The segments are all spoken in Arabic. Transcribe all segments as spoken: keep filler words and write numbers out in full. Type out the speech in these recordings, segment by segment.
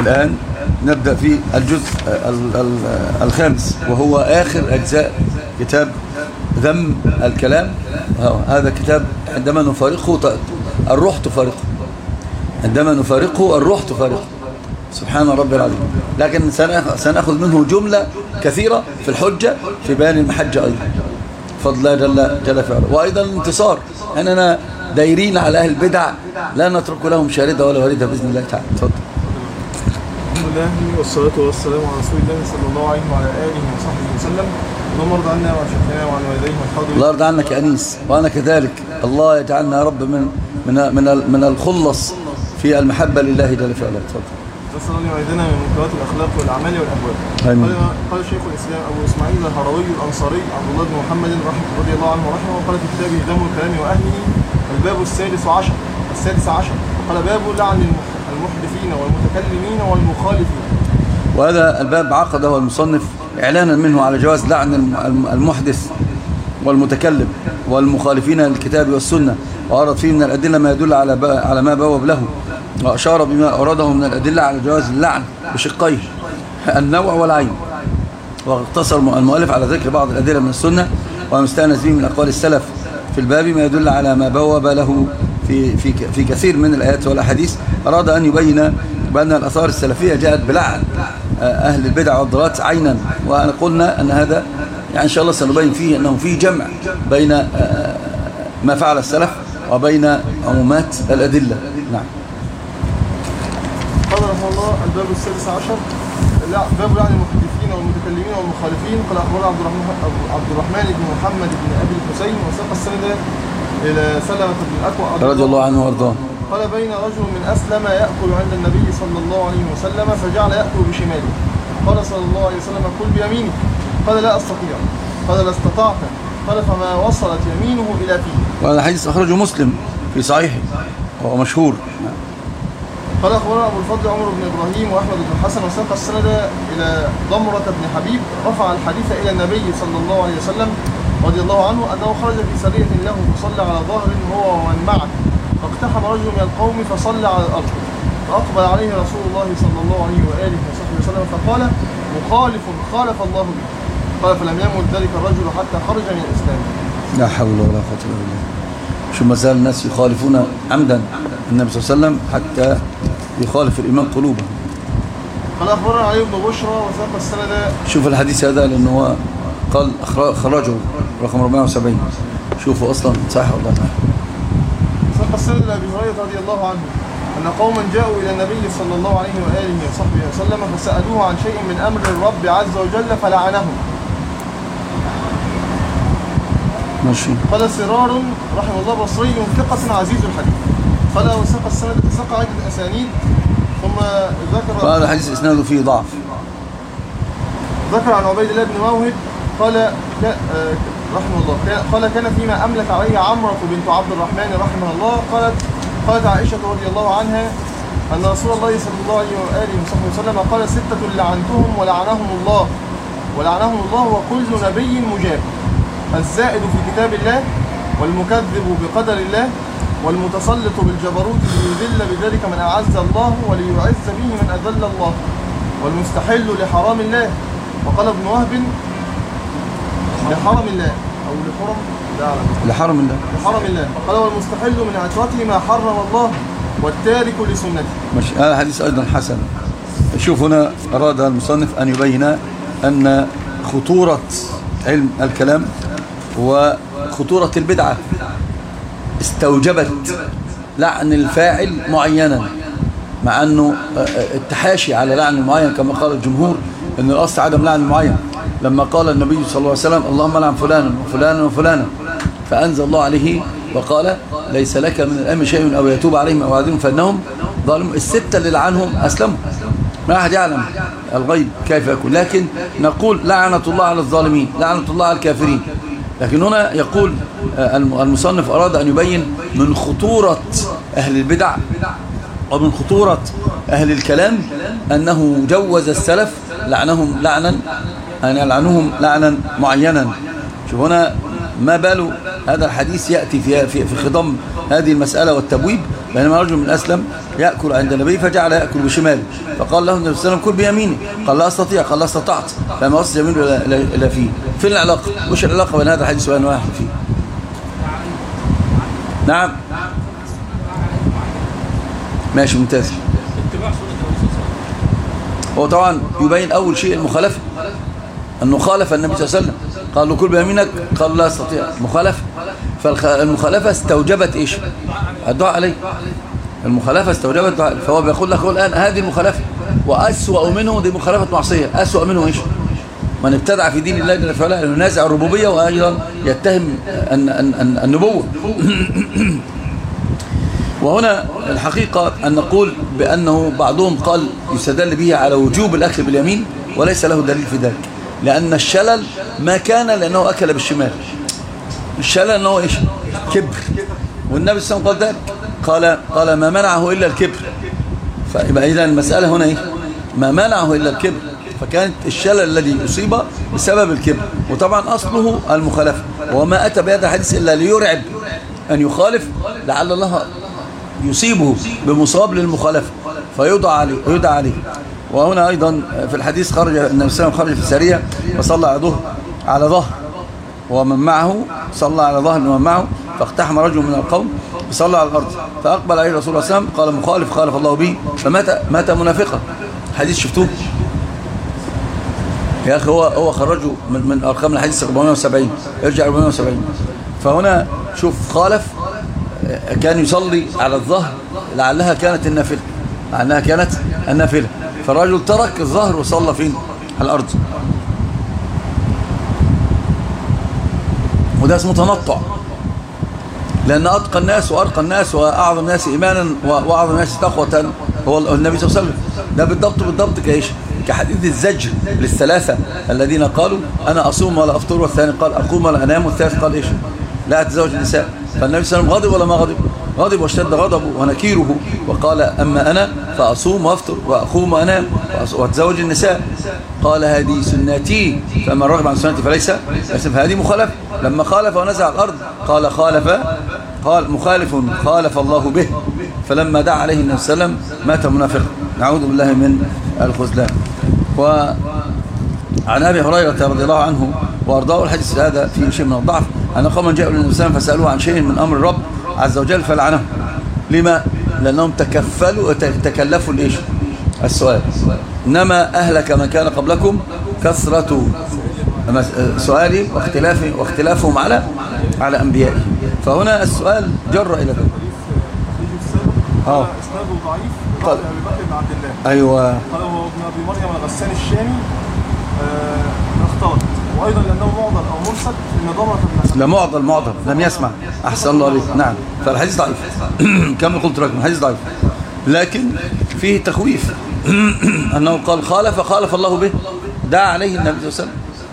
الآن نبدأ في الجزء الخامس وهو آخر أجزاء كتاب ذم الكلام. هذا كتاب عندما نفارقه الروح تفارقه، عندما نفارقه الروح تفارقه، سبحان ربي العظيم. لكن سنأخذ منه جملة كثيرة في الحجة في بيان المحجة أيضا فضل الله جل, جل فعله، وأيضا الانتصار أننا دايرين على أهل البدع لا نترك لهم شاردة ولا واردة بإذن الله تعالى. تفضل. الحمد لله والصلاة والسلام على رسول الله صلى الله عليه وعلى آله وصحبه وسلم. اللهم ارض عنا وعن شيخنا وعن والديه والحاضرين. الله يرضى عنك يا أنيس وأنا كذلك. الله يجعلنا يا رب من من من من الخلص في المحبة لله جل في علاه. تفضل. نسأل الله يعيذنا من منكرات الأخلاق والأعمال والأهواء. آمين. قال قال شيخ الإسلام أبو إسماعيل الهروي الأنصاري عبد الله بن محمد رضي الله عنه ورحمه، وقال في كتابه ذم الكلام وأهله الباب السادس عشر السادس عشر قال باب لعن المحدثين والمتكلمين والمخالفين. وهذا الباب عقده المصنف إعلانا منه على جواز لعن المحدث والمتكلم والمخالفين للكتاب والسنة، وأرد فيه من الأدلة ما يدل على على ما بوب له، وأشار بما أراده من الأدلة على جواز اللعن بشقيه النوع والعين. واقتصر المؤلف على ذكر بعض الأدلة من السنة ومستأنس به من أقوال السلف في الباب ما يدل على ما بوب له في في في كثير من الآيات والأحاديث. أراد أن يبين بأن الآثار السلفية جاءت بلعن أهل البدع والضلالات عينا، وأنا قلنا أن هذا يعني إن شاء الله سنبين فيه أنه فيه جمع بين ما فعل السلف وبين عمومات الأدلة. نعم. قال رحمه الله الباب السادس عشر باب لعن المحدثين والمتكلمين والمخالفين. قال أخبرنا عبد الرحمن عبد الرحمن بن محمد بن أبي الحسين وساق السند إلى سلمة بن الأكوع رضي الله عنه وارضاه. قال بين رجل من أسلم يأكل عند النبي صلى الله عليه وسلم فجعل يأكل بشماله. قال صلى الله عليه وسلم كل بيمينك. قال لا أستطيع. قال لا استطعت. قال فما وصلت يمينه إلى فيه. وهذا حديث أخرجه مسلم في صحيحه وهو مشهور. قال أخبرنا أبو الفضل عمر بن إبراهيم وأحمد بن الحسن وساق السند إلى ضمرة بن حبيب رفع الحديث إلى النبي صلى الله عليه وسلم رضي الله عنه أنه خرج في سرية له فصلى على ظهر هو ومن معه، فاقتحم رجل من القوم فصلى على الأرض، فأقبل عليه رسول الله صلى الله عليه وآله وصحبه وسلم فقال مخالف خالف الله به. قال فلم يمت ذلك الرجل حتى خرج من الإسلام. لا حول ولا قوة إلا بالله. شو ما زال الناس يخالفون عمدا النبي صلى الله عليه وسلم حتى يخالف الإيمان قلوبهم. قال أخبرنا علي بن بشرى وساق السند. شوف الحديث هذا لأنه هو قال خرجه رقم أربعمائة وسبعين. شوفوا أصلا صح ولا لا. ساق السند لأبي هريرة رضي الله عنه أن قوما جاءوا إلى النبي صلى الله عليه وآله وصحبه وسلم فسألوه عن شيء من أمر الرب عز وجل فلعنهم. ماشي. قال سرار رحمه الله بصري ثقة عزيز الحديث. قال وساق السند ساق عدة أسانيد ثم ذكر. هذا الحديث إسناده فيه ضعف. ذكر عن عبيد الله بن موهب قال رحمه الله قال كان فيما أملك عليه عمرة بنت عبد الرحمن رحمه الله قالت قالت عائشة رضي الله عنها أن رسول الله صلى الله عليه وآله وصحبه وسلم قال ستة لعنتهم ولعنهم الله ولعنهم الله وكل نبي مجاب: الزائد في كتاب الله، والمكذب بقدر الله، والمتسلط بالجبروت ليذل بذلك من أعز الله وليعز به من أذل الله، والمستحل لحرام الله. وقال ابن وهب لحرم الله أو لحرم لحرم الله لحرم الله قال والمستحل من عترته ما حرم الله والتارك لسنته. ماشي. هذا حديث أيضا حسن. شوف هنا أراد المصنف أن يبين أن خطورة علم الكلام وخطورة البدعة استوجبت لعن الفاعل معينا، مع أنه التحاشي على لعن المعين كما قال الجمهور أن الأصل عدم لعن المعين. لما قال النبي صلى الله عليه وسلم اللهم لعن فلانا وفلانا وفلانا، فأنزل الله عليه وقال ليس لك من الأمر شيء أو يتوب عليهم أو يعذبهم فإنهم ظالمون. الستة اللي لعنهم أسلموا، ما أحد يعلم الغيب كيف يكون، لكن نقول لعنة الله على الظالمين، لعنة الله على الكافرين. لكن هنا يقول المصنف أراد أن يبين من خطورة أهل البدع ومن خطورة أهل الكلام أنه جوز السلف لعنهم لعنا أن يلعنهم لعنا معينا. شوف هنا ما بال هذا الحديث يأتي في في خضم هذه المسألة والتبويب بينما رجل من أسلم يأكل عند النبي فجعل يأكل بشماله، فقال له النبي صلى الله عليه وسلم كل بيمينه، قال لا أستطيع، قال لا استطعت، فما وصل يمينه إلى فيه. فين العلاقة؟ وش العلاقة بين هذا الحديث وبين واحد فيه؟ نعم ماشي ممتاز. هو طبعا يبين أول شيء المخالفة، أنه خالف النبي صلى الله عليه وسلم، قال له كل بيمينك، قال لا أستطيع، مخالفة. فالمخالفة استوجبت إيش؟ الدعاء عليه. المخالفة استوجبت الدعاء، فهو بيقول لك الآن هذه المخالفة، وأسوأ منه دي مخالفة معصية، أسوأ منه إيش؟ من ابتدع في دين الله جل وعلا ينازع الربوبية وأيضا يتهم النبوة. وهنا الحقيقة أن نقول بأنه بعضهم قال يستدل به على وجوب الأكل باليمين، وليس له دليل في ذلك، لأن الشلل ما كان لأنه أكل بالشمال، الشلل أنه إيش؟ كبر، والنبي صلى الله عليه وسلم قال ذلك، قال قال ما منعه إلا الكبر. فيبقى إذا المسألة هنا إيه؟ ما منعه إلا الكبر، فكانت الشلل الذي يصيب بسبب الكبر، وطبعا أصله المخالفة، وما أتى بهذا الحديث إلا ليرعب أن يخالف لعل الله يصيبه بمصاب للمخالفة فيدعى عليه يدعى عليه. وهنا أيضا في الحديث خرج النبي صلى الله عليه وسلم خرج في السرية فصلى على ظهر على ظهر ومن معه، صلى على ظهر ومن معه، فاقتحم رجل من القوم فصلى على الأرض، فأقبل عليه رسول الله صلى الله عليه وسلم قال مخالف خالف الله به، فمات مات منافقا. حديث شفتوه يا أخي؟ هو هو خرجه من من أرقام الحديث أربعمائة وسبعين، يرجع أربعمائة وسبعين. فهنا شوف خالف، كان يصلي على الظهر لعلها كانت النافلة، لعلها كانت النافلة، فالرجل ترك الظهر وصلى فين؟ على الأرض. وده اسمه تنطع، لأن أتقى الناس وأرقى الناس وأعظم الناس إيمانا وأعظم الناس تقوة هو النبي صلى الله عليه وسلم. ده بالضبط بالضبط كإيش؟ كحديث الزجر للثلاثة الذين قالوا أنا أصوم ولا أفطر، والثاني قال أقوم ولا أنام، والثالث قال إيش؟ لا أتزوج النساء. فالنبي صلى الله عليه وسلم غضب ولا ما غضب؟ غضب واشتد غضبه ونكيره، وقال أما أنا فأصوم وأفطر وأقوم وأنام وأتزوج النساء. قال هذه سنتي فمن رغب عن سنتي فليس هذه مخالفة. لما خالف ونزع الأرض قال خالف قال مخالف خالف الله به، فلما دعا عليه النبي صلى الله عليه وسلم مات منافقا، نعوذ بالله من الخذلان. وعن أبي هريرة رضي الله عنه وأرضاه الحديث هذا فيه شيء من الضعف، أن قوما جاءوا للنبي صلى الله عليه وسلم فسألوه عن شيء من أمر الرب عز وجل فلعنهم. لما؟ لأنهم تكفلوا تكلفوا الإيش؟ السؤال. إنما أهلك من كان قبلكم كثرة سؤالهم واختلافهم واختلافهم على على أنبيائهم. فهنا السؤال جر إلى ذلك. اه اسناده ضعيف قال ابي بكر بن عبد الله. ايوه قال هو ابن ابي مريم الغساني الشامي اختلط، آه وايضا لانه معضل او مرسل ان ضمره الناس. لا معضل معضل لم يسمع. احسن الله عليك. نعم فالحديث ضعيف كما قلت لكم الحديث ضعيف، لكن فيه تخويف انه قال خالف خالف الله به، دعا عليه النبي صلى الله عليه وسلم.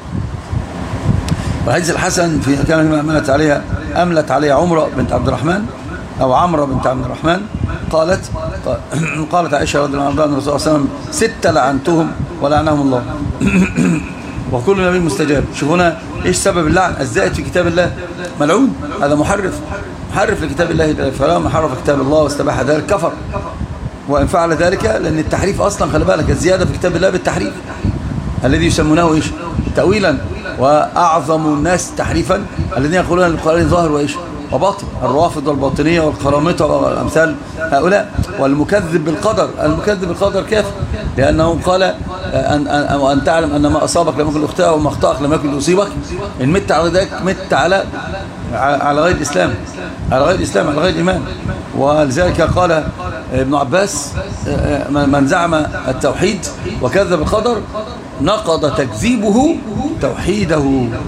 والحديث الحسن في كان املت عليها املت عليها عمره بنت عبد الرحمن أو عمرو بنت عبد الرحمن، قالت قالت عائشة رضي الله عنها أن الرسول صلى الله عليه وسلم ستة لعنتهم ولعنهم الله وكل نبي مستجاب. شوفوا هنا إيش سبب اللعن؟ الزائد في كتاب الله ملعون، هذا محرف محرف لكتاب الله، فلما حرف كتاب الله واستباح ذلك كفر. وإن فعل ذلك لأن التحريف أصلا خلي بالك الزيادة في كتاب الله بالتحريف الذي يسمونه إيش؟ تأويلا. وأعظم الناس تحريفا الذين يقولون القرآن ظاهر وإيش؟ وباطل، الروافض والباطنية والقرامطة والأمثال هؤلاء. والمكذب بالقدر، المكذب بالقدر كافر، لأنه قال أن, أن, أن تعلم أن ما أصابك لم يكن لأخطئك وما أخطأك لم يكن لأصيبك. إن مت على ذلك مت على على غير الإسلام، على غير الإسلام، على غير الإيمان. ولذلك قال ابن عباس من زعم التوحيد وكذب القدر نقض تكذيبه توحيده.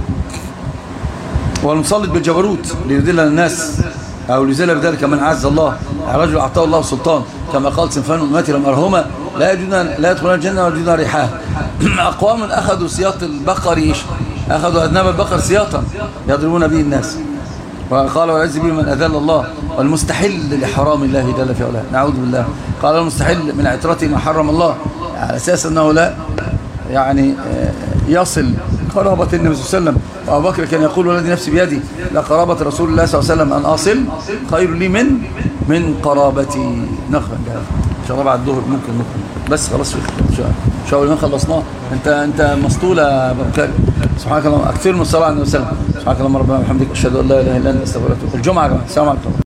والمسلط بالجبروت ليذل الناس أو ليذل بذلك من عز الله. الرجل أعطاه الله سلطان كما قال صنفان من أمتي لم أرهما لا يجدون لا يدخلون الجنة ولا يجدون ريحها. أقوام أخذوا سياط البقر إيش؟ أخذوا أذناب البقر سياطا يضربون به الناس. وقال ويعز به من أذل الله والمستحل لحرام الله جل في علاه، نعوذ بالله. قال المستحل من عترته ما حرم الله على أساس أنه لا يعني يصل قرابة النبي صلى الله عليه وسلم. وأبو بكر كان يقول والذي نفسي بيدي لقرابة رسول الله صلى الله عليه وسلم أن أصل خير لي من من قرابتي. نخرج ان شاء الله بعد الظهر ممكن نخرج بس خلاص ان شاء الله خلصناه. انت انت مسطوله يا ابو بكر. سبحانك اللهم اكثر من الصلاه على النبي صلى الله عليه وسلم. سبحانك اللهم ربنا وبحمدك اشهد ان لا اله الا انت استغفرك واتوب اليك. الجمعه يا جماعه. السلام عليكم.